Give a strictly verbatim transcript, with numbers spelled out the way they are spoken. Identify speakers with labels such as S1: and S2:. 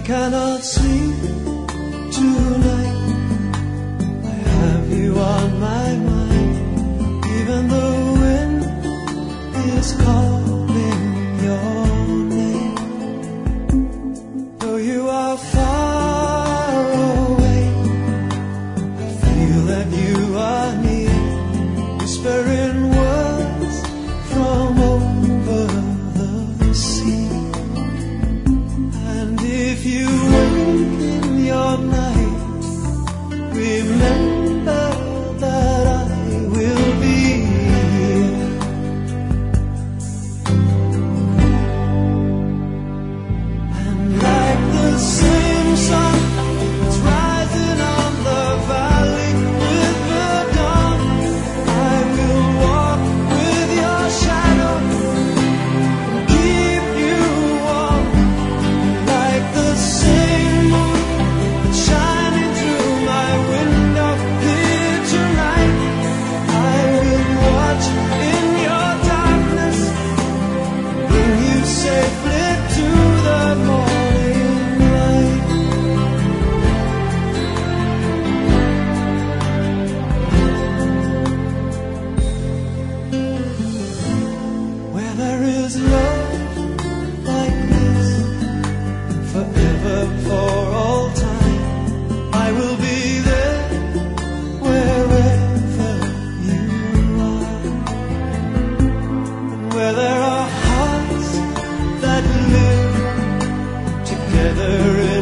S1: cannot sleep tonight. I have you on my mind. Even the wind is calling your name. Though you are far away, I feel that you are near, whispering words from over the sea. And if you wake in your night, remember that I will be here. And like the same sun that's rising on the valley with the dawn, I will walk with your shadow and keep you warm. Like the same moon that's shining through my window here tonight, I will watch in your darkness, bring you safely to the morning light. Where there is love like this, forever, for all time, I will be there wherever you are. And where there are hearts that live together in